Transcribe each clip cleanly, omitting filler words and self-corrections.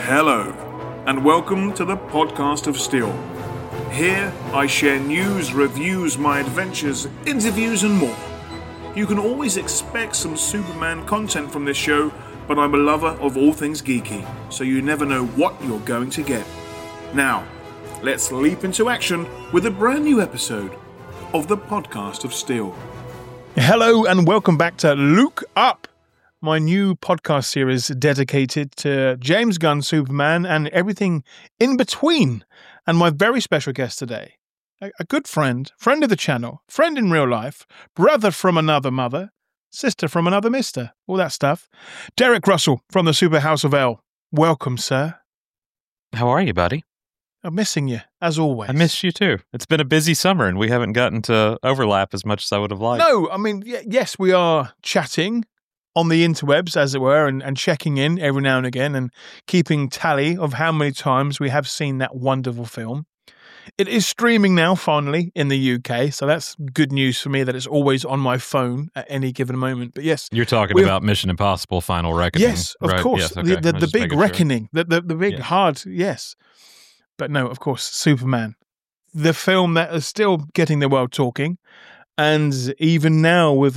Hello, and welcome to the Podcast of Steel. Here, I share news, reviews, my adventures, interviews, and more. You can always expect some Superman content from this show, but I'm a lover of all things geeky, so you never know what you're going to get. Now, let's leap into action with a brand new episode of the Podcast of Steel. Hello, and welcome back to Look Up, my new podcast series dedicated to James Gunn's Superman and everything in between. And my very special guest today, a good friend of the channel, friend in real life, brother from another mother, sister from another mister, all that stuff. Derek Russell from the Super House of L. Welcome, sir. How are you, buddy? I'm missing you, as always. I miss you too. It's been a busy summer and we haven't gotten to overlap as much as I would have liked. No, I mean, yes, we are chatting on the interwebs, as it were, and checking in every now and again and keeping tally of how many times we have seen that wonderful film. It is streaming now, finally, in the UK, so that's good news for me that it's always on my phone at any given moment. But yes. You're talking about Mission Impossible Final Reckoning. Yes, of right? course. Yes, okay. The big reckoning, sure. the big hard, yes. But no, of course, Superman. The film that is still getting the world talking. And even now with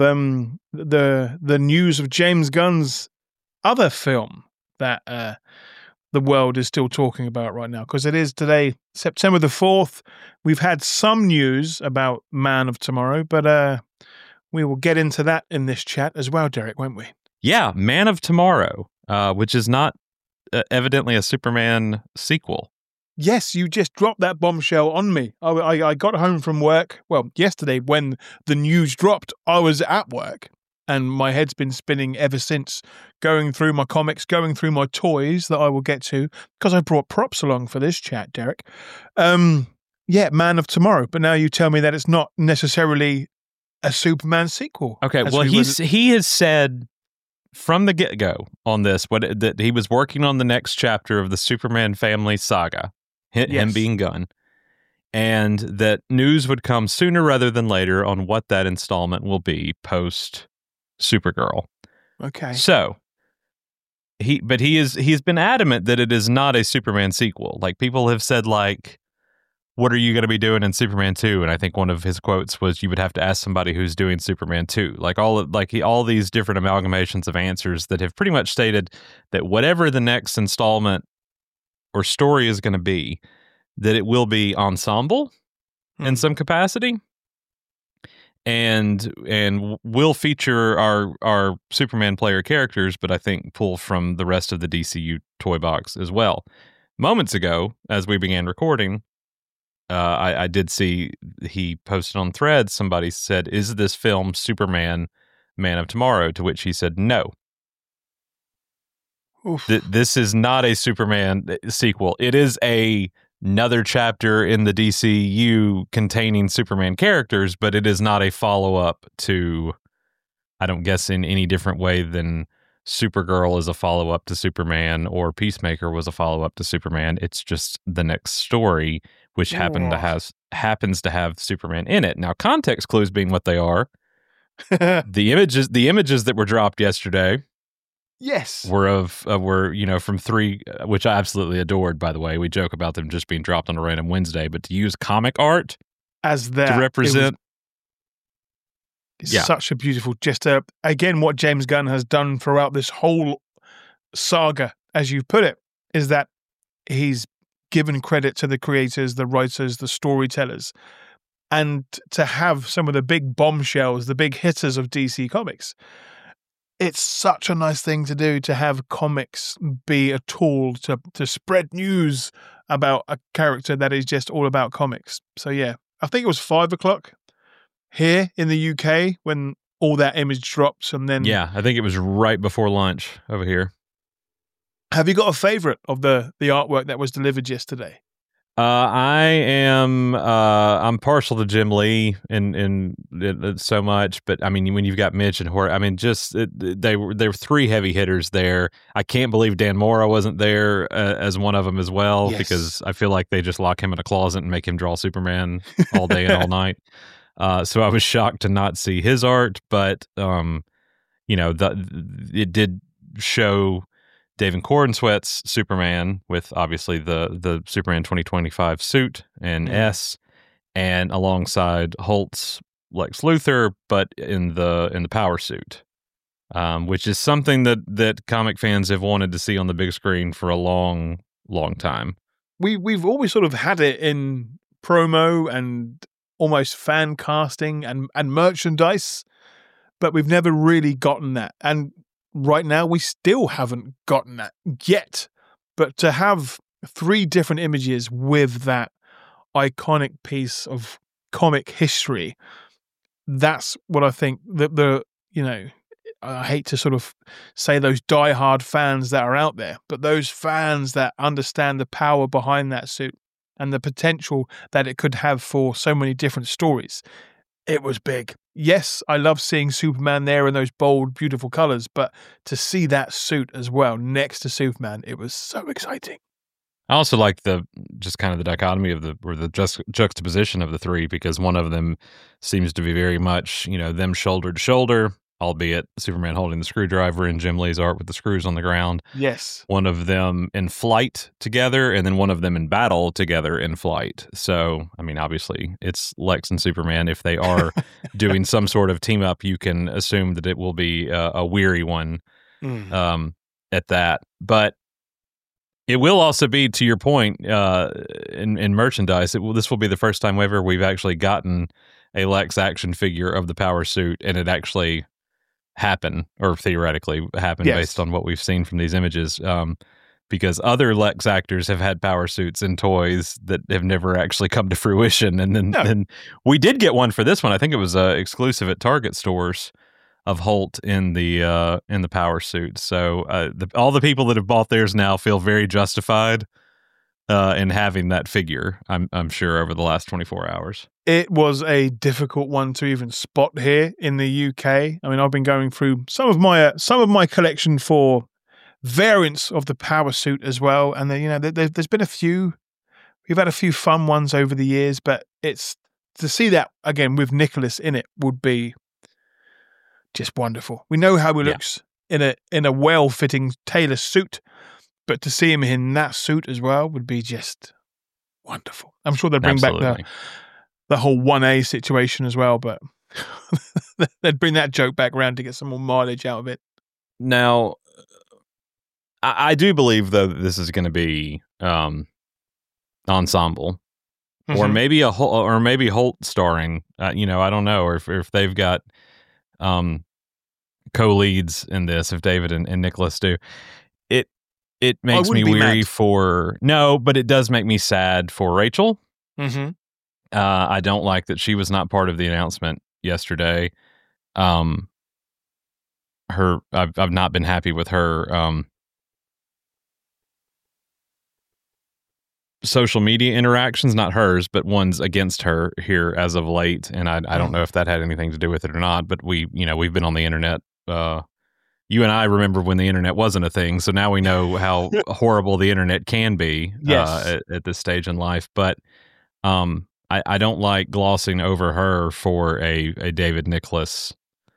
the news of James Gunn's other film that the world is still talking about right now, because it is today, September the 4th. We've had some news about Man of Tomorrow, but we will get into that in this chat as well, Derek, won't we? Yeah, Man of Tomorrow, which is not evidently a Superman sequel. Yes, you just dropped that bombshell on me. I got home from work, well, yesterday when the news dropped, I was at work and my head's been spinning ever since, going through my comics, going through my toys that I will get to, because I brought props along for this chat, Derek. Yeah, Man of Tomorrow, but now you tell me that it's not necessarily a Superman sequel. Okay, well, he has said from the get-go on this that he was working on the next chapter of the Superman family saga. Him being Gunn, and that news would come sooner rather than later on what that installment will be post Supergirl. Okay. So he's been adamant that it is not a Superman sequel. Like, people have said, like, what are you going to be doing in Superman 2? And I think one of his quotes was, you would have to ask somebody who's doing Superman 2. Like, all these different amalgamations of answers that have pretty much stated that whatever the next installment or story is going to be, that it will be ensemble in some capacity, and will feature our Superman player characters, but I think pull from the rest of the DCU toy box as well. Moments ago, as we began recording, I did see he posted on Threads, somebody said, is this film Superman Man of Tomorrow? To which he said, no. This is not a Superman sequel. It is another chapter in the DCU containing Superman characters, but it is not a follow-up to, I don't guess, in any different way than Supergirl is a follow-up to Superman or Peacemaker was a follow-up to Superman. It's just the next story, which happens to have Superman in it. Now, context clues being what they are, the images that were dropped yesterday, yes, were from 3, which I absolutely adored, by the way. We joke about them just being dropped on a random Wednesday, but to use comic art as that to represent, such a beautiful, again, what James Gunn has done throughout this whole saga, as you put it, is that he's given credit to the creators, the writers, the storytellers, and to have some of the big bombshells, the big hitters of DC Comics. It's such a nice thing to do, to have comics be a tool to spread news about a character that is just all about comics. So yeah, I think it was 5:00 here in the UK when all that image drops, and then I think it was right before lunch over here. Have you got a favorite of the artwork that was delivered yesterday? I'm partial to Jim Lee in so much, but I mean, when you've got Mitch and Hort, I mean, there were 3 heavy hitters there. I can't believe Dan Mora wasn't there as one of them as well, because I feel like they just lock him in a closet and make him draw Superman all day and all night. So I was shocked to not see his art, but it did show David Corenswet's Superman with obviously the Superman 2025 suit and S, and alongside Holt's Lex Luthor, but in the power suit, which is something that comic fans have wanted to see on the big screen for a long time. We've always sort of had it in promo and almost fan casting and merchandise, but we've never really gotten that. And right now we still haven't gotten that yet. But to have 3 different images with that iconic piece of comic history, that's what I think that I hate to sort of say those diehard fans that are out there, but those fans that understand the power behind that suit and the potential that it could have for so many different stories. It was big. Yes, I love seeing Superman there in those bold, beautiful colors, but to see that suit as well next to Superman, it was so exciting. I also like the dichotomy of the juxtaposition of the 3, because one of them seems to be very much, them shoulder to shoulder, albeit Superman holding the screwdriver in Jim Lee's art with the screws on the ground. Yes. One of them in flight together, and then one of them in battle together in flight. So, I mean, obviously, it's Lex and Superman. If they are doing some sort of team up, you can assume that it will be a weary one at that. But it will also be, to your point, in merchandise, this will be the first time ever we've actually gotten a Lex action figure of the power suit, and it actually happen, or theoretically happen, based on what we've seen from these images, because other Lex actors have had power suits and toys that have never actually come to fruition. And then we did get one for this one. I think it was exclusive at Target stores, of Holt in the power suit. So all the people that have bought theirs now feel very justified in having that figure, I'm sure, over the last 24 hours. It was a difficult one to even spot here in the UK. I mean, I've been going through some of my collection for variants of the power suit as well, and there's been a few. We've had a few fun ones over the years, but it's to see that again with Nicholas in it would be just wonderful. We know how he looks in a well-fitting tailor suit, but to see him in that suit as well would be just wonderful. I'm sure they'd bring back the whole 1A situation as well, but they'd bring that joke back around to get some more mileage out of it. Now, I do believe, though, that this is going to be ensemble, or maybe maybe Holt starring. I don't know, or if they've got co-leads in this, if David and Nicholas do. It makes me weary but it does make me sad for Rachel. I don't like that she was not part of the announcement yesterday. I've not been happy with her social media interactions, not hers, but ones against her here as of late. And I don't know if that had anything to do with it or not, but we've been on the internet. You and I remember when the internet wasn't a thing, so now we know how horrible the internet can be at this stage in life. But I don't like glossing over her for a David Nicholas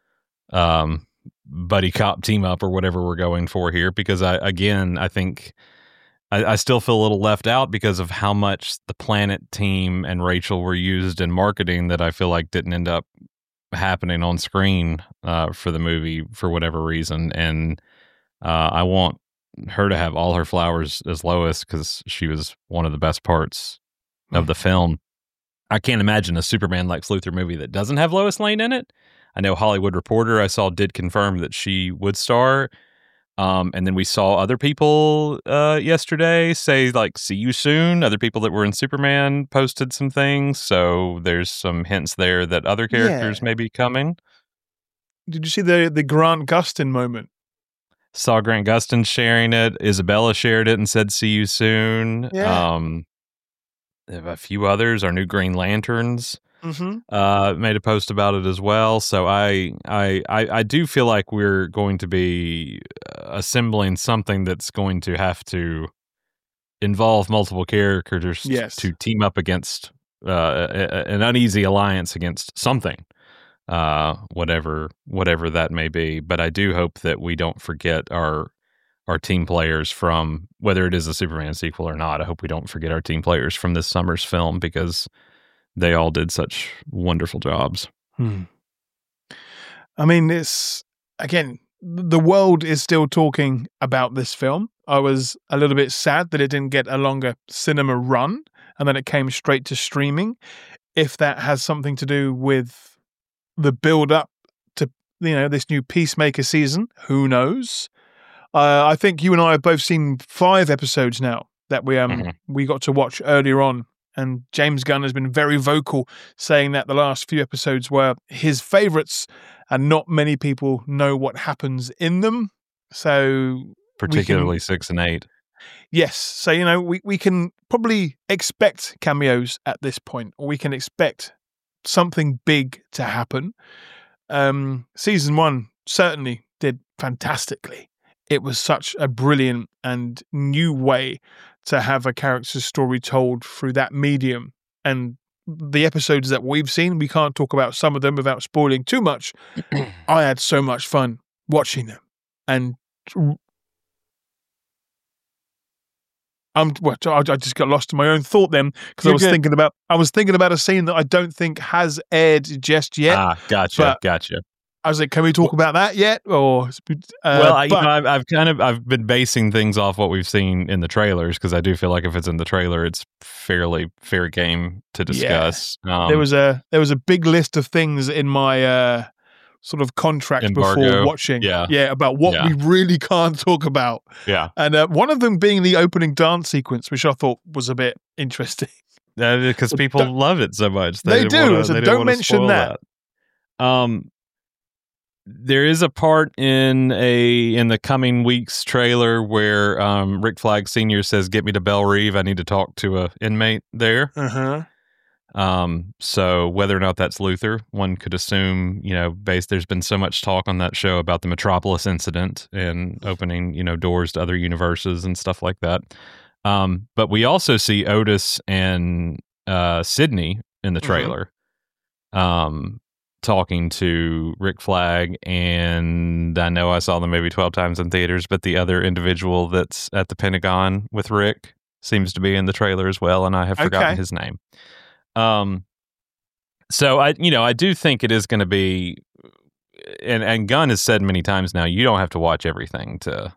buddy cop team up or whatever we're going for here, because I think I still feel a little left out because of how much the Planet team and Rachel were used in marketing that I feel like didn't end up happening on screen for the movie for whatever reason. And I want her to have all her flowers as Lois, because she was one of the best parts of the film. I can't imagine a Superman Lex Luthor movie that doesn't have Lois Lane in it. I know Hollywood Reporter I saw did confirm that she would star. And then we saw other people yesterday say, like, see you soon. Other people that were in Superman posted some things. So there's some hints there that other characters may be coming. Did you see the Grant Gustin moment? Saw Grant Gustin sharing it. Isabella shared it and said, see you soon. Yeah. A few others, our new Green Lanterns, made a post about it as well. So I do feel like we're going to be assembling something that's going to have to involve multiple characters to team up against an uneasy alliance against something, whatever that may be. But I do hope that we don't forget our our team players from, whether it is a Superman sequel or not. I hope we don't forget our team players from this summer's film because they all did such wonderful jobs. I mean, it's, again, the world is still talking about this film. I was a little bit sad that it didn't get a longer cinema run and then it came straight to streaming. If that has something to do with the build up to, this new Peacemaker season, who knows? I think you and I have both seen 5 episodes now that we got to watch earlier on. And James Gunn has been very vocal saying that the last few episodes were his favorites and not many people know what happens in them. So particularly 6 and 8. Yes. So, we can probably expect cameos at this point, or we can expect something big to happen. Season 1 certainly did fantastically. It was such a brilliant and new way to have a character's story told through that medium. And the episodes that we've seen, we can't talk about some of them without spoiling too much. I had so much fun watching them. And I just got lost in my own thought then because I was thinking about a scene that I don't think has aired just yet. Gotcha. I was like, can we talk about that yet? Or I've been basing things off what we've seen in the trailers because I do feel like if it's in the trailer, it's fairly fair game to discuss. Yeah. There was a big list of things in my sort of contract embargo before watching, about what we really can't talk about. Yeah, and one of them being the opening dance sequence, which I thought was a bit interesting because people love it so much. They do. So don't mention that. There is a part in the coming weeks trailer where Rick Flag Sr. says, "Get me to Belle Reve. I need to talk to a inmate there." So whether or not that's Luthor, one could assume, there's been so much talk on that show about the Metropolis incident and opening, doors to other universes and stuff like that. But we also see Otis and Sydney in the trailer. Talking to Rick Flag, and I know I saw them maybe 12 times in theaters, but the other individual that's at the Pentagon with Rick seems to be in the trailer as well, and I have forgotten his name. So I do think it is going to be, and Gunn has said many times now, you don't have to watch everything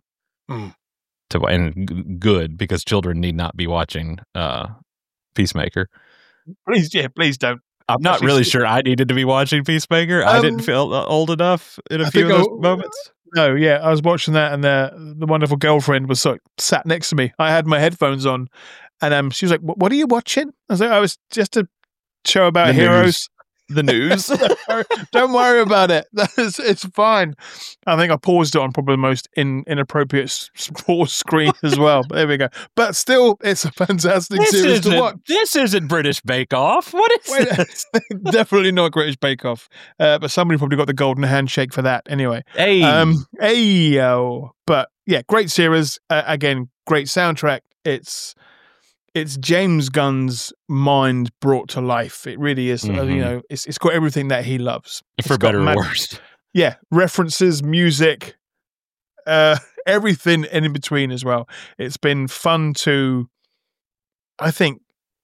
and good, because children need not be watching Peacemaker. Please don't. I'm not really sure I needed to be watching Peacemaker. I didn't feel old enough in a few of those moments. No, yeah, I was watching that, and the wonderful girlfriend was sat next to me. I had my headphones on, and she was like, "What are you watching?" I was like, "I was just a show about heroes." The news. Don't worry about it. It's fine. I think I paused it on probably the most inappropriate sports screen as well. But there we go. But still, it's a fantastic series to watch. This isn't British Bake Off. What is this? Definitely not British Bake Off. But somebody probably got the golden handshake for that. Anyway. Hey. But yeah, great series. Again, great soundtrack. It's James Gunn's mind brought to life. It really is. It's got everything that he loves. For better or worse. Yeah. References, music, everything in between as well. It's been fun to, I think,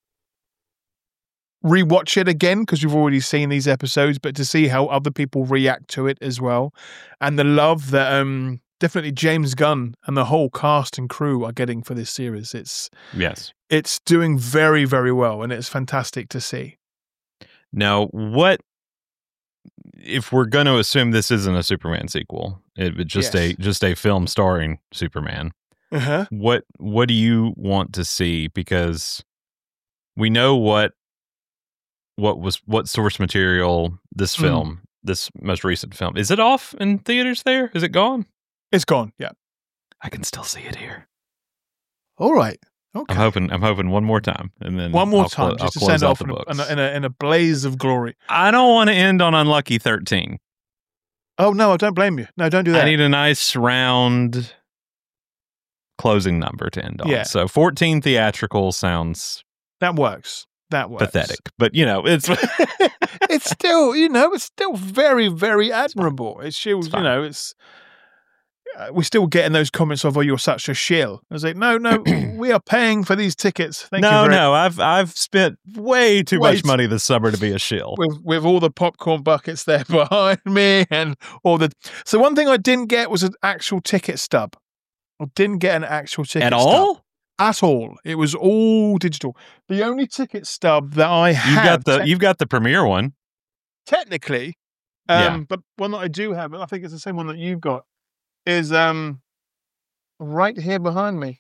rewatch it again because we've already seen these episodes, but to see how other people react to it as well. And the love that definitely James Gunn and the whole cast and crew are getting for this series. It's doing very, very well, and it's fantastic to see. Now, what if we're going to assume this isn't a Superman sequel? It's just a film starring Superman. What do you want to see? Because we know what source material this film, this most recent film, is it off in theaters there? Is it gone? It's gone. Yeah, I can still see it here. All right. Okay. I'm hoping one more time, and then one more time, just to send off in a blaze of glory. I don't want to end on Unlucky 13. Oh no, I don't blame you. No, don't do that. I need a nice round closing number to end on. Yeah. So 14 theatrical sounds that works. Pathetic, but it's it's still it's still very, very admirable. It's still we're still getting those comments of, "Oh, you're such a shill." I was like, no, we are paying for these tickets. Thank you. No, I've spent way too much money this summer to be a shill. With all the popcorn buckets there behind me and all the. So one thing I didn't get was an actual ticket stub. I didn't get an actual ticket at stub. all. At all. It was all digital. The only ticket stub that I have. You've got the premiere one. Technically, but one that I do have, and I think it's the same one that you've got, is right here behind me.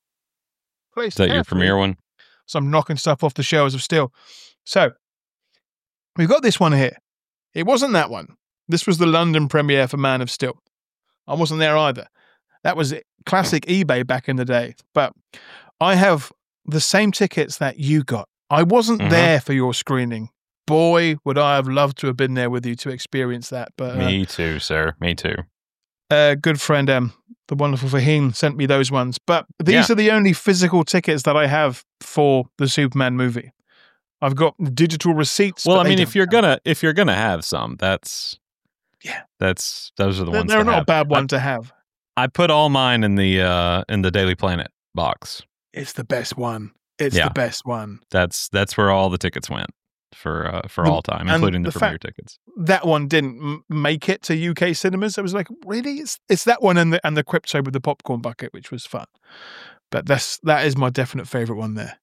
Is that your premiere one? So I'm knocking stuff off the shelves of Still. So we've got this one here. It wasn't that one. This was the London premiere for Man of Steel. I wasn't there either. That was classic eBay back in the day. But I have the same tickets that you got. I wasn't there for your screening. Boy, would I have loved to have been there with you to experience that. But me too, sir. Me too. Good friend, the wonderful Fahim, sent me those ones. But these are the only physical tickets that I have for the Superman movie. I've got digital receipts. Well, I mean, if you're gonna have some, those are the ones. They're not a bad one to have. I put all mine in the Daily Planet box. It's the best one. It's the best one. That's where all the tickets went for all time, including the premiere tickets. That one didn't make it to UK cinemas. I was like, really? It's that one and the Crypto with the popcorn bucket, which was fun. But that is my definite favorite one there.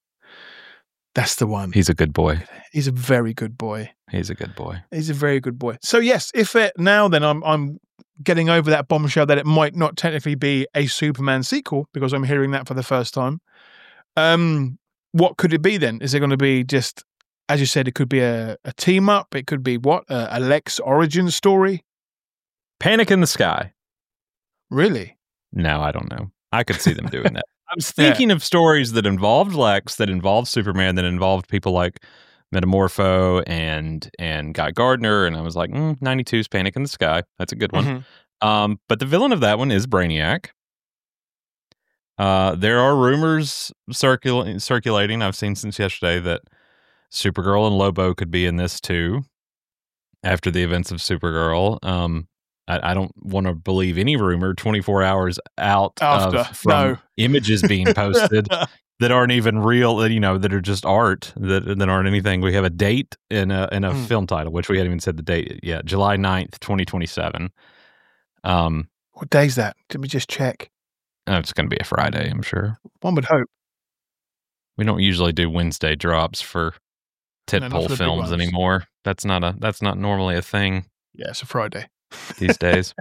That's the one. He's a good boy. He's a very good boy. He's a good boy. He's a very good boy. So yes, I'm getting over that bombshell that it might not technically be a Superman sequel because I'm hearing that for the first time. What could it be then? Is it going to be just, as you said, it could be a team up? It could be what? A Lex origin story? Panic in the Sky. Really? No, I don't know. I could see them doing that. I was thinking of stories that involved Lex, that involved Superman, that involved people like Metamorpho and Guy Gardner, and I was like, 92's Panic in the Sky. That's a good one. But the villain of that one is Brainiac. There are rumors circulating, I've seen since yesterday, that Supergirl and Lobo could be in this too, after the events of Supergirl. I don't want to believe any rumor 24 hours out from images being posted that aren't even real, that are just art, that aren't anything. We have a date and a film title, which we hadn't even said the date yet. July 9th, 2027. What day is that? Let me just check. It's going to be a Friday, I'm sure. One would hope. We don't usually do Wednesday drops for tentpole films anymore. That's not normally a thing. Yeah, it's a Friday these days.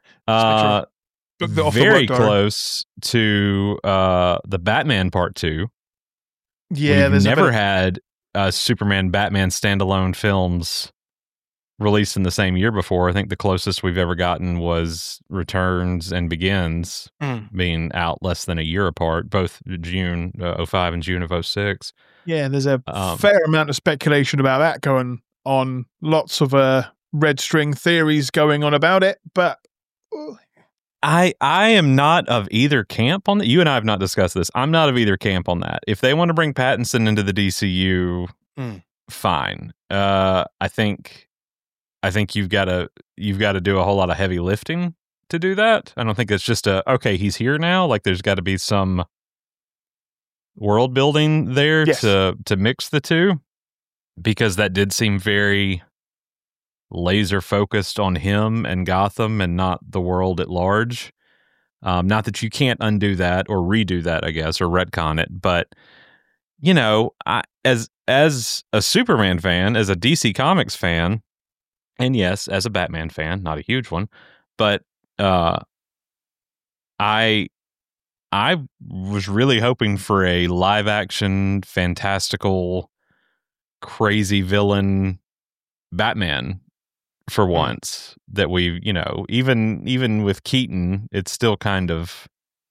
Very close to the Batman Part 2. Yeah, we've never had Superman Batman standalone films released in the same year before. I think the closest we've ever gotten was Returns and Begins being out less than a year apart, both June 05 and June of 06. Yeah, there's a fair amount of speculation about that going on. Lots of red string theories going on about it, but I am not of either camp on that. You and I have not discussed this. I'm not of either camp on that. If they want to bring Pattinson into the DCU, fine. I think you've got to do a whole lot of heavy lifting to do that. I don't think it's just okay, he's here now. Like, there's got to be some world building there to mix the two, because that did seem very laser focused on him and Gotham and not the world at large. Not that you can't undo that or redo that, I guess, or retcon it, but as a Superman fan, as a DC Comics fan, and yes, as a Batman fan, not a huge one, but I was really hoping for a live action, fantastical, crazy villain Batman for once, that we, even with Keaton, it's still kind of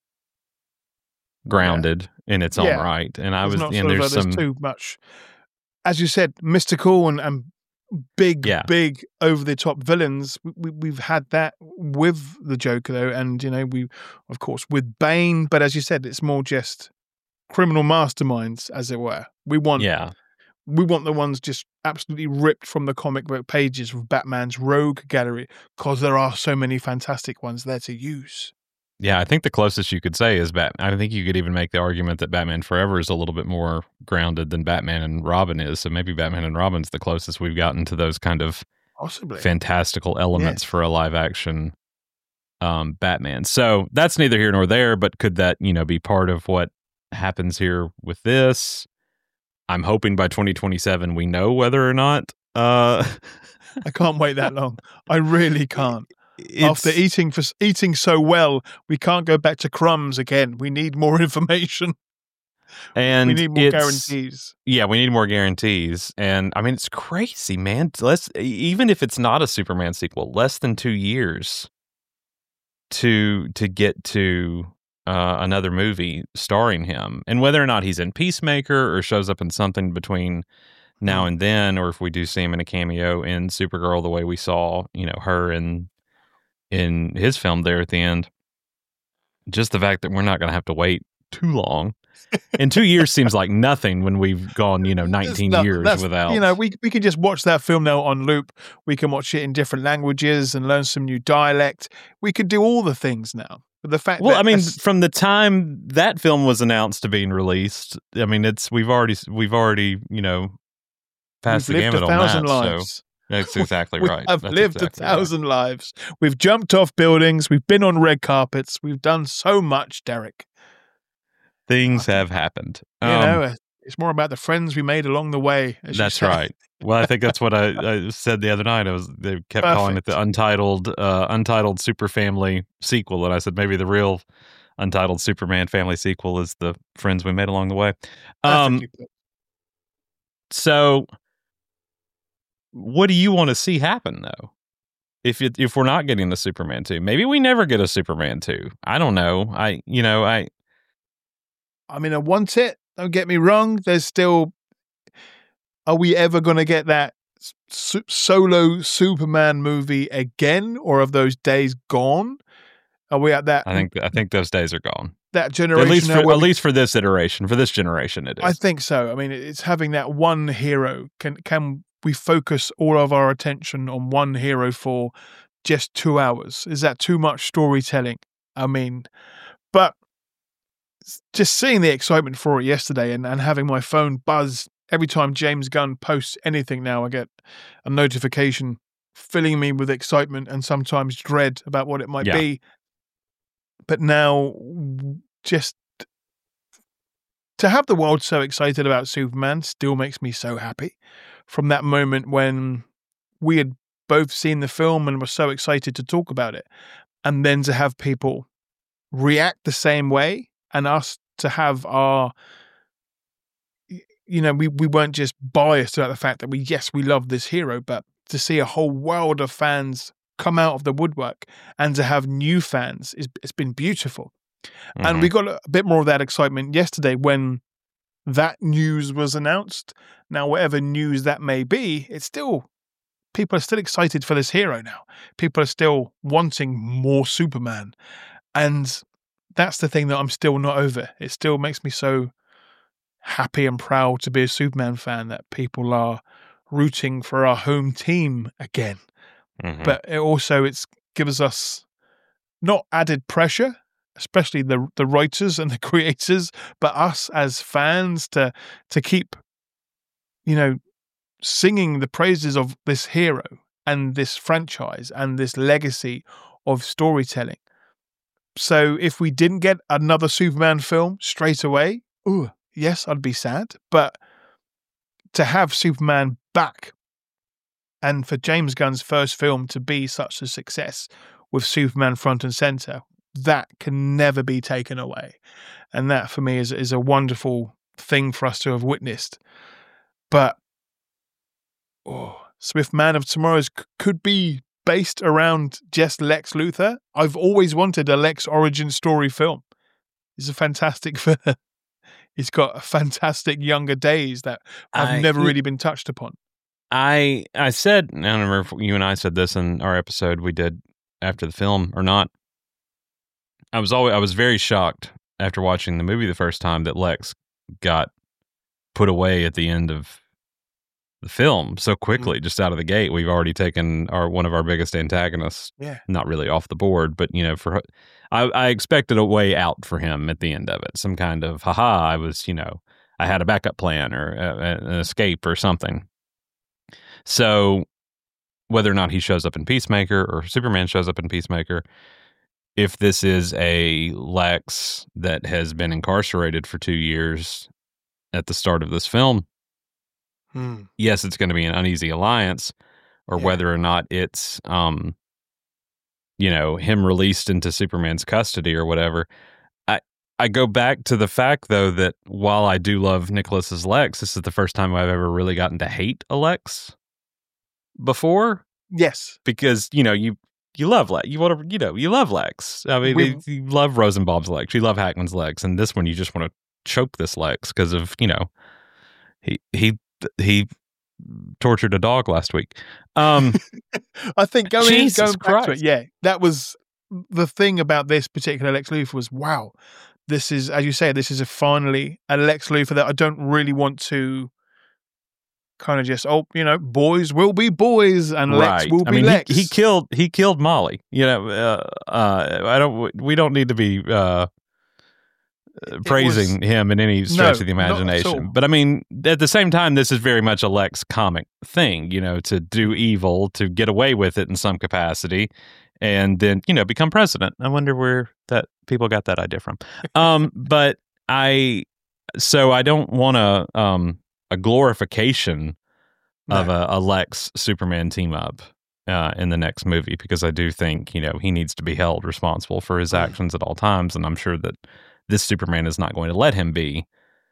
grounded in its own right. And there's too much, as you said, mystical and big over the top villains. We've had that with the Joker though, and we, of course, with Bane, but as you said, it's more just criminal masterminds, as it were. We want We want the ones just absolutely ripped from the comic book pages of Batman's rogue gallery, because there are so many fantastic ones there to use. Yeah, I think the closest you could say is Batman. I think you could even make the argument that Batman Forever is a little bit more grounded than Batman and Robin is. So maybe Batman and Robin's the closest we've gotten to those kind of Possibly fantastical elements for a live action Batman. So that's neither here nor there, but could that, be part of what happens here with this? I'm hoping by 2027 we know whether or not. I can't wait that long. I really can't. After eating so well, we can't go back to crumbs again. We need more information. And we need more guarantees. Yeah, we need more guarantees. And I mean, it's crazy, man. Even if it's not a Superman sequel, less than 2 years to get to another movie starring him. And whether or not he's in Peacemaker or shows up in something between now and then, or if we do see him in a cameo in Supergirl the way we saw, her in his film there at the end, just the fact that we're not going to have to wait too long. And 2 years seems like nothing when we've gone, 19 years without. We can just watch that film now on loop. We can watch it in different languages and learn some new dialect. We could do all the things now. But the fact from the time that film was announced to being released, I mean, we've already, passed the gamut on that. 1,000 lives. So that's exactly right. I've lived 1,000 lives. We've jumped off buildings. We've been on red carpets. We've done so much, Derek. Things have happened. It's more about the friends we made along the way. That's right. Well, I think that's what I said the other night. They kept calling it the untitled Super Family sequel, and I said maybe the real untitled Superman family sequel is the friends we made along the way. So, what do you want to see happen though? If we're not getting the Superman 2, maybe we never get a Superman 2. I don't know. I want it. Don't get me wrong. There's still. Are we ever going to get that solo Superman movie again, or have those days gone? Are we at that? I think those days are gone. That generation, at least for this iteration, for this generation, it is. I think so. I mean, it's having that one hero. Can we focus all of our attention on one hero for just 2 hours? Is that too much storytelling? I mean, but just seeing the excitement for it yesterday and having my phone buzz every time James Gunn posts anything now, I get a notification filling me with excitement and sometimes dread about what it might be. But now, just to have the world so excited about Superman still makes me so happy. From that moment when we had both seen the film and were so excited to talk about it, and then to have people react the same way, and us to have our, we weren't just biased about the fact that we love this hero, but to see a whole world of fans come out of the woodwork and to have new fans, it's been beautiful. Mm-hmm. And we got a bit more of that excitement yesterday when that news was announced. Now, whatever news that may be, people are still excited for this hero now. People are still wanting more Superman. And that's the thing that I'm still not over. It still makes me so happy and proud to be a Superman fan that people are rooting for our home team again. Mm-hmm. But it gives us not added pressure, especially the writers and the creators, but us as fans to keep, singing the praises of this hero and this franchise and this legacy of storytelling. So if we didn't get another Superman film straight away, yes, I'd be sad. But to have Superman back and for James Gunn's first film to be such a success with Superman front and center, that can never be taken away. And that for me is a wonderful thing for us to have witnessed. But Swift Man of Tomorrow could be based around just Lex Luthor. I've always wanted a Lex origin story film. He's a fantastic villain. He's got fantastic younger days that have never really been touched upon. I said, I don't remember if you and I said this in our episode we did after the film or not. I was very shocked after watching the movie the first time that Lex got put away at the end of the film so quickly, just out of the gate. We've already taken one of our biggest antagonists, not really off the board, but I expected a way out for him at the end of it, some kind of I was I had a backup plan or an escape or something. So whether or not he shows up in Peacemaker or Superman shows up in Peacemaker, if this is a Lex that has been incarcerated for 2 years at the start of this film, yes, it's going to be an uneasy alliance, or whether or not it's, him released into Superman's custody or whatever. I go back to the fact, though, that while I do love Nicholas's Lex, this is the first time I've ever really gotten to hate a Lex before. Yes. Because, you love Lex. You love Lex. I mean, you love Rosenbaum's Lex. You love Hackman's Lex. And this one, you just want to choke this Lex because of, he tortured a dog last week. I think going back to it, that was the thing about this particular Lex Luthor was, wow, this is, as you say, this is finally a Lex Luthor that I don't really want to kind of just, boys will be boys and Lex will be Lex. He killed Molly. We don't need to be praising him in any stretch of the imagination. But I mean, at the same time, this is very much a Lex comic thing, to do evil, to get away with it in some capacity, and then, become president. I wonder where that people got that idea from. But I don't want a glorification of a Lex Superman team up in the next movie, because I do think, he needs to be held responsible for his actions at all times. And I'm sure that this Superman is not going to let him be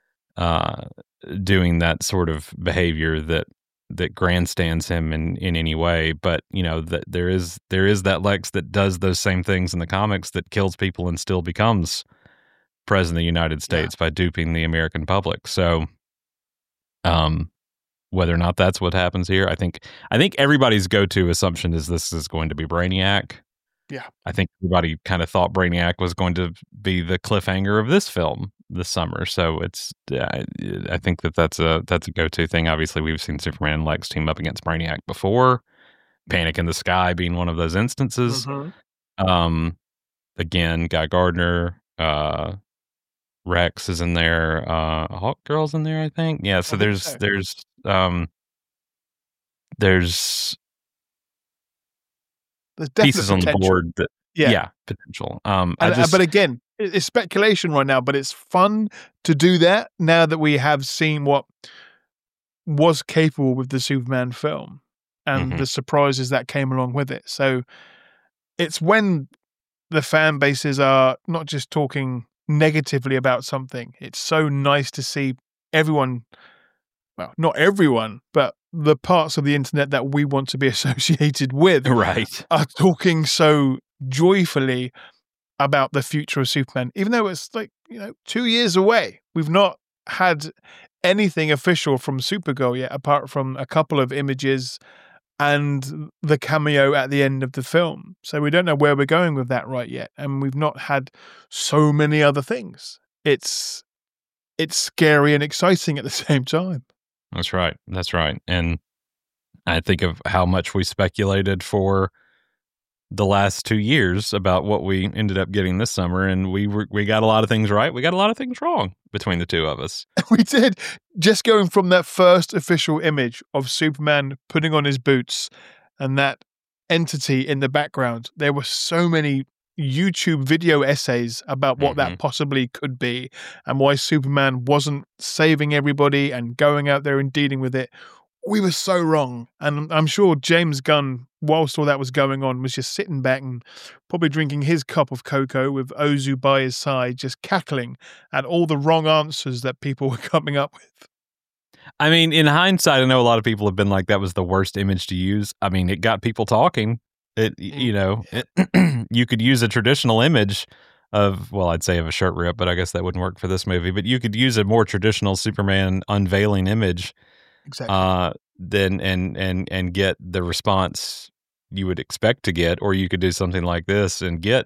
doing that sort of behavior that grandstands him in any way. But, that there is that Lex that does those same things in the comics, that kills people and still becomes president of the United States by duping the American public. So, whether or not that's what happens here, I think everybody's go-to assumption is this is going to be Brainiac. Yeah. I think everybody kind of thought Brainiac was going to be the cliffhanger of this film this summer. So it's, I think that's a go-to thing. Obviously, we've seen Superman and Lex team up against Brainiac before. Panic in the Sky being one of those instances. Again, Guy Gardner, Rex is in there, Hawk Girl's in there, I think. Yeah, so there's pieces on the board that potential. But again, it's speculation right now, but it's fun to do that now that we have seen what was capable with the Superman film and the surprises that came along with it. So it's when the fan bases are not just talking negatively about something. It's so nice to see everyone, well, not everyone, but the parts of the internet that we want to be associated with are talking so joyfully about the future of Superman, even though it's 2 years away. We've not had anything official from Supergirl yet, apart from a couple of images and the cameo at the end of the film. So we don't know where we're going with that right yet. And we've not had so many other things. It's scary and exciting at the same time. That's right. And I think of how much we speculated for the last 2 years about what we ended up getting this summer, and we got a lot of things right. We got a lot of things wrong between the two of us. We did. Just going from that first official image of Superman putting on his boots and that entity in the background, there were so many YouTube video essays about what that possibly could be and why Superman wasn't saving everybody and going out there and dealing with it. We were so wrong. And I'm sure James Gunn, whilst all that was going on, was just sitting back and probably drinking his cup of cocoa with Ozu by his side, just cackling at all the wrong answers that people were coming up with. I mean, in hindsight, I know a lot of people have been like, that was the worst image to use. I mean, it got people talking. You could use a traditional image of, well, I'd say of a shirt rip, but I guess that wouldn't work for this movie. But you could use a more traditional Superman unveiling image, then and get the response you would expect to get, or you could do something like this and get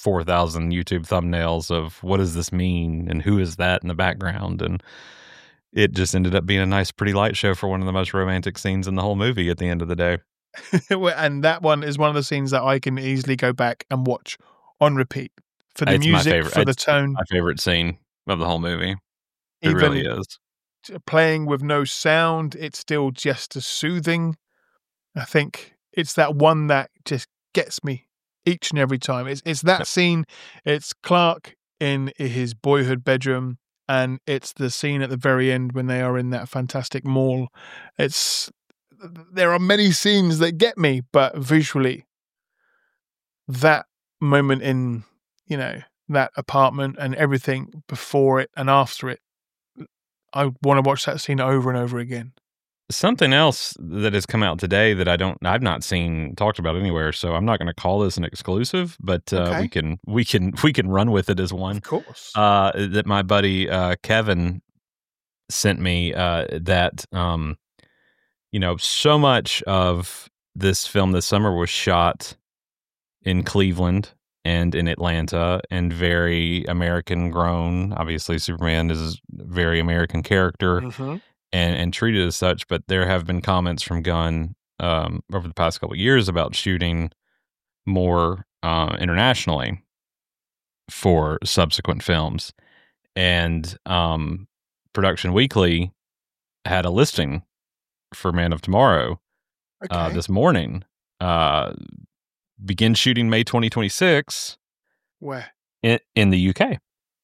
4,000 YouTube thumbnails of what does this mean and who is that in the background, and it just ended up being a nice, pretty light show for one of the most romantic scenes in the whole movie at the end of the day. And that one is one of the scenes that I can easily go back and watch on repeat for the It's my music, favorite. for the It's tone, my favorite scene of the whole movie. It even really is. playing with no sound. It's still just as soothing. I think it's that one that just gets me each and every time. It's that scene. It's Clark in his boyhood bedroom, and it's the scene at the very end when they are in that fantastic mall. There are many scenes that get me, but visually, that moment in, that apartment and everything before it and after it, I want to watch that scene over and over again. Something else that has come out today that I've not seen talked about anywhere, so I'm not going to call this an exclusive, but Okay. we can run with it as one. Of course. That my buddy Kevin sent me. That so much of this film this summer was shot in Cleveland and in Atlanta, and very American grown. Obviously, Superman is a very American character. Mhm. And treated as such, but there have been comments from Gunn over the past couple of years about shooting more internationally for subsequent films. And Production Weekly had a listing for Man of Tomorrow Okay. this morning. Begin shooting May 2026 Where? in the UK.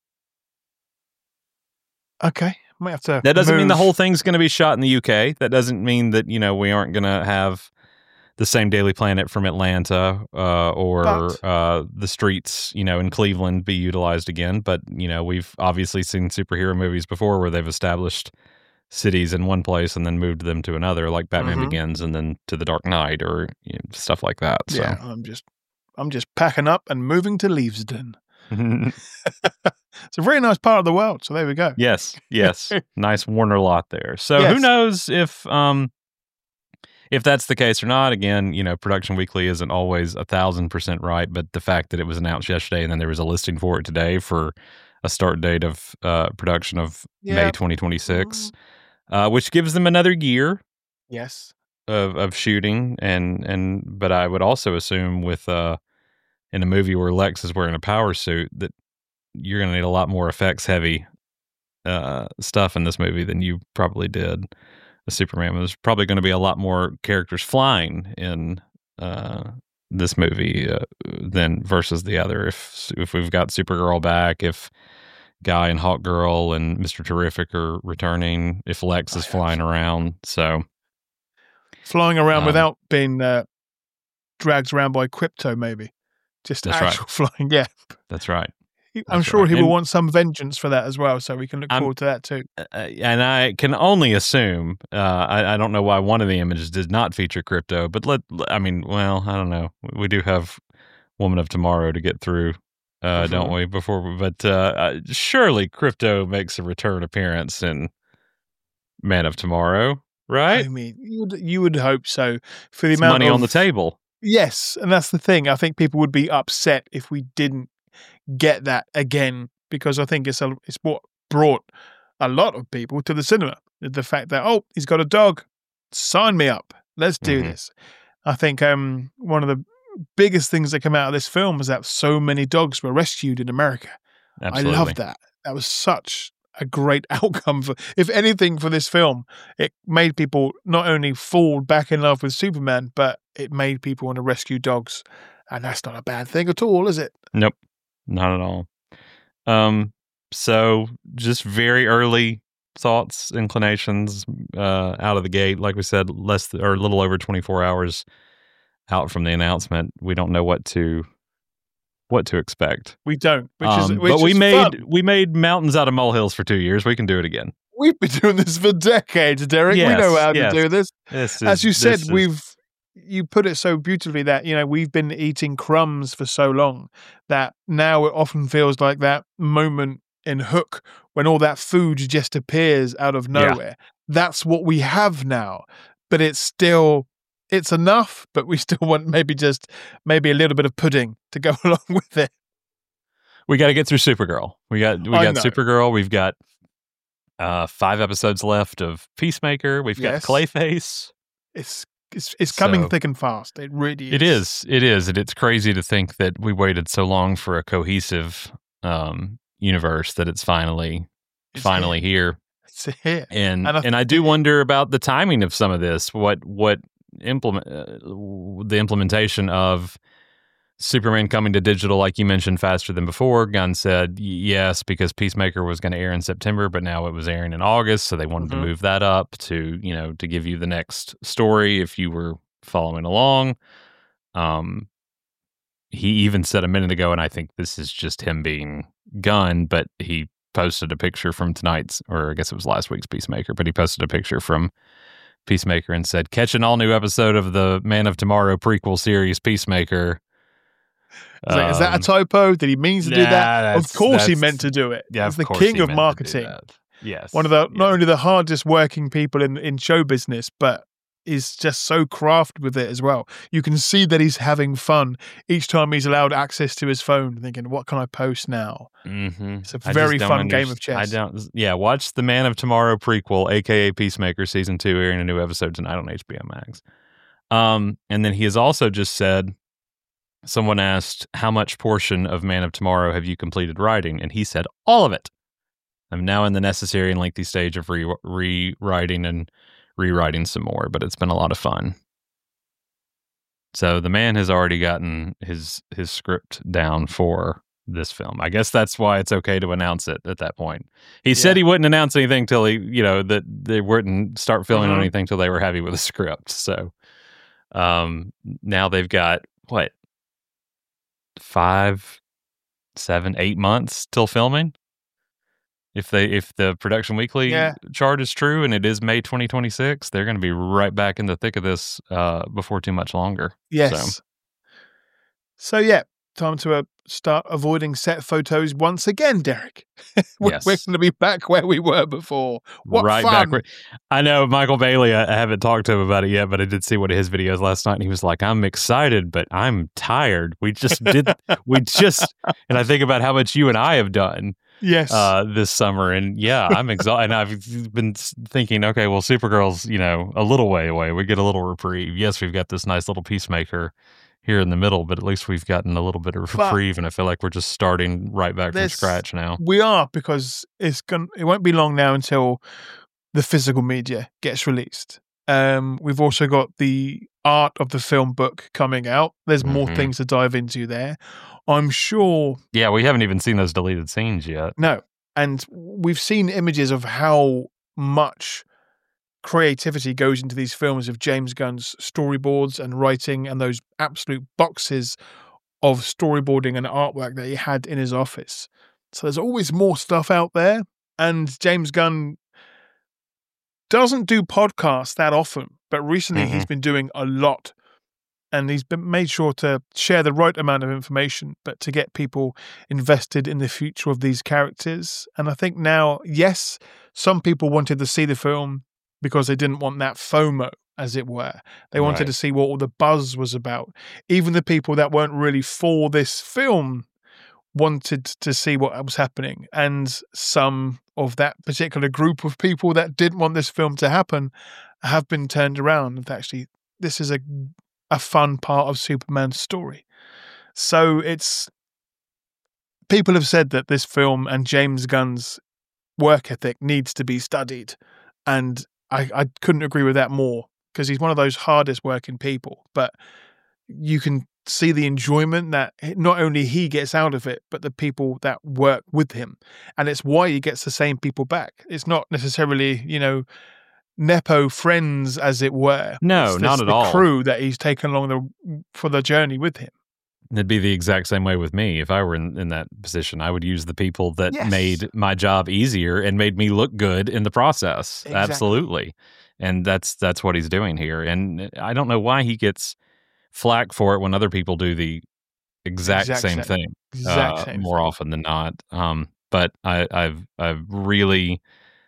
Okay. Might have to. That doesn't mean the move. whole thing's going to be shot in the UK. That doesn't mean that, we aren't going to have the same Daily Planet from Atlanta or the streets, in Cleveland be utilized again. But, we've obviously seen superhero movies before where they've established cities in one place and then moved them to another, like Batman Begins and then to The Dark Knight or stuff like that. So. Yeah, I'm just packing up and moving to Leavesden. It's a very nice part of the world, so there we go. Yes. Nice Warner lot there. So Yes. Who knows if that's the case or not. Again, Production Weekly isn't always 1,000% right, but the fact that it was announced yesterday and then there was a listing for it today for a start date of production of May 2026, which gives them another year. Yes. Of shooting, but I would also assume with in a movie where Lex is wearing a power suit that you're going to need a lot more effects heavy stuff in this movie than you probably did. The Superman was probably going to be a lot more characters flying in this movie than versus the other. If we've got Supergirl back, if Guy and Hawkgirl and Mr. Terrific are returning, if Lex is flying around, so flying around without being dragged around by Crypto, maybe. Just That's actual right. flying, yeah. That's right. I'm sure he will want some vengeance for that as well, so we can look forward to that too. And I can only assume, I don't know why one of the images did not feature Crypto, but I don't know. We do have Woman of Tomorrow to get through, don't we? But surely Crypto makes a return appearance in Man of Tomorrow, right? I mean, you would hope so. For the It's amount money of on the table. Yes, and that's the thing. I think people would be upset if we didn't get that again, because I think it's what brought a lot of people to the cinema. The fact that, he's got a dog, sign me up, let's do this. I think one of the biggest things that come out of this film was that so many dogs were rescued in America. Absolutely. I love that. That was such a great outcome if anything, for this film. It made people not only fall back in love with Superman, but it made people want to rescue dogs, and that's not a bad thing at all, is it? Nope, not at all. So just very early thoughts, inclinations out of the gate. Like we said, a little over 24 hours out from the announcement. We don't know what to expect. We don't. But we made mountains out of molehills for 2 years. We can do it again. We've been doing this for decades, Derek. Yes, we know how to do this. As you said, you put it so beautifully that, we've been eating crumbs for so long that now it often feels like that moment in Hook when all that food just appears out of nowhere. Yeah. That's what we have now, but it's enough, but we still want maybe a little bit of pudding to go along with it. We got to get through Supergirl. We got Supergirl. We've got 5 episodes left of Peacemaker. We've got Yes. Clayface. It's coming So- thick and fast. It really is. It is, and it's crazy to think that we waited so long for a cohesive universe that it's finally here. It's here. And And I I do wonder about the timing of some of this. What the implementation of Superman coming to digital, like you mentioned, faster than before. Gunn said yes because Peacemaker was going to air in September, but now it was airing in August, so they wanted to move that up to give you the next story if you were following along. He even said a minute ago, and I think this is just him being Gunn, but he posted a picture from tonight's, or I guess it was last week's Peacemaker, but he posted a picture from Peacemaker and said, "Catch an all-new episode of the Man of Tomorrow prequel series, Peacemaker." Is that a typo? Did he mean to do that? Of course he meant to do it. Yeah, He's of the course king he of meant to do marketing. that. Yes. One of the not only the hardest working people in show business, but is just so crafted with it as well. You can see that he's having fun each time he's allowed access to his phone, thinking, "What can I post now?" Mm-hmm. It's a very fun game of chess. Watch the Man of Tomorrow prequel, aka Peacemaker Season 2, airing a new episode tonight on HBO Max. And then he has also just said, someone asked, how much portion of Man of Tomorrow have you completed writing? And he said, all of it. I'm now in the necessary and lengthy stage of rewriting and rewriting some more, but it's been a lot of fun. So the man has already gotten his script down for this film. I guess that's why it's okay to announce it at that point. He said he wouldn't announce anything till that they wouldn't start filming on anything till they were happy with the script. So now they've got 5, 7, 8 months till filming. If the Production Weekly chart is true and it is May 2026, they're going to be right back in the thick of this before too much longer. Yes. So time to start avoiding set photos once again, Derek. We're going to be back where we were before. What right fun. Back. I know Michael Bailey, I haven't talked to him about it yet, but I did see one of his videos last night, and he was like, I'm excited, but I'm tired. And I think about how much you and I have done. Yes. This summer, and I'm exhausted. And I've been thinking, okay, well, Supergirl's, a little way away. We get a little reprieve. Yes, we've got this nice little Peacemaker here in the middle, but at least we've gotten a little bit of reprieve, and I feel like we're just starting right back from scratch now. We are, because it won't be long now until the physical media gets released. We've also got the art of the film book coming out. There's more things to dive into there. I'm sure. Yeah, we haven't even seen those deleted scenes yet. No. And we've seen images of how much creativity goes into these films of James Gunn's storyboards and writing, and those absolute boxes of storyboarding and artwork that he had in his office. So there's always more stuff out there. And James Gunn doesn't do podcasts that often, but recently he's been doing a lot. And he's been made sure to share the right amount of information, but to get people invested in the future of these characters. And I think now, yes, some people wanted to see the film because they didn't want that FOMO, as it were. They wanted to see what all the buzz was about. Even the people that weren't really for this film wanted to see what was happening. And some of that particular group of people that didn't want this film to happen have been turned around. And actually, this is a fun part of Superman's story. So people have said that this film and James Gunn's work ethic needs to be studied. And I couldn't agree with that more, because he's one of those hardest working people, but you can see the enjoyment that not only he gets out of it, but the people that work with him. And it's why he gets the same people back. It's not necessarily, Nepo friends, as it were. No, not at all. The crew that he's taken along for the journey with him. It'd be the exact same way with me. If I were in that position, I would use the people that made my job easier and made me look good in the process. Exactly. Absolutely. And that's what he's doing here. And I don't know why he gets flack for it when other people do the exact same thing. More often than not. But I've really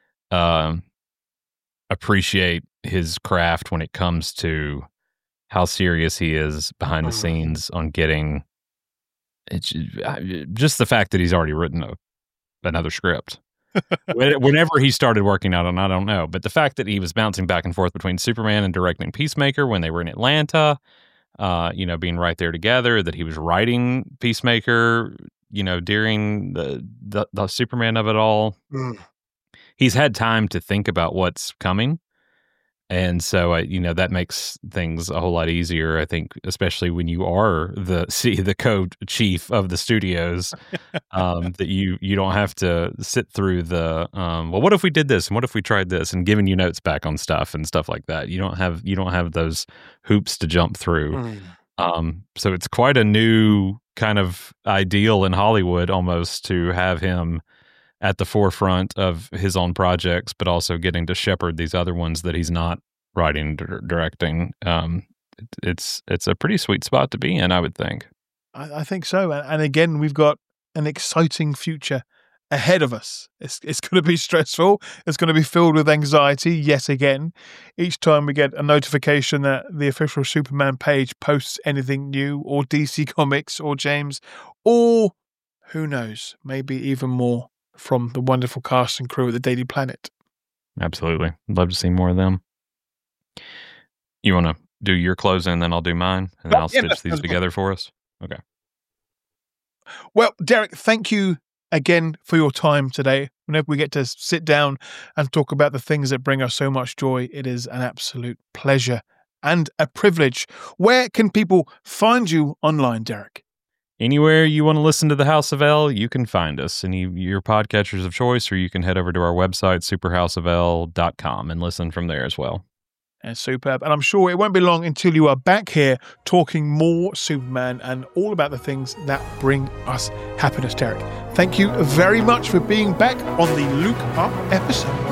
appreciate his craft when it comes to how serious he is behind the scenes on getting just the fact that he's already written another script. Whenever he started working out on, I don't know. But the fact that he was bouncing back and forth between Superman and directing Peacemaker when they were in Atlanta, being right there together, that he was writing Peacemaker, during the Superman of it all. He's had time to think about what's coming. And so, that makes things a whole lot easier, I think, especially when you are the co-chief of the studios, that you don't have to sit through well, what if we did this? And what if we tried this? And giving you notes back on stuff and stuff like that. You don't have those hoops to jump through. So it's quite a new kind of ideal in Hollywood almost to have him at the forefront of his own projects, but also getting to shepherd these other ones that he's not writing, directing. It's a pretty sweet spot to be in, I would think. I think so. And again, we've got an exciting future ahead of us. It's going to be stressful. It's going to be filled with anxiety yet again. Each time we get a notification that the official Superman page posts anything new, or DC Comics, or James, or who knows, maybe even more from the wonderful cast and crew at the Daily Planet. Absolutely. I'd love to see more of them. You want to do your closing, and then I'll do mine, and I'll stitch these together for us? Okay. Well, Derek, thank you again for your time today. Whenever we get to sit down and talk about the things that bring us so much joy, it is an absolute pleasure and a privilege. Where can people find you online, Derek? Anywhere you want to listen to the House of L, you can find us. Any your podcatchers of choice, or you can head over to our website, superhouseofl.com, and listen from there as well. And superb. And I'm sure it won't be long until you are back here talking more Superman and all about the things that bring us happiness, Derek. Thank you very much for being back on the Luke Up episode.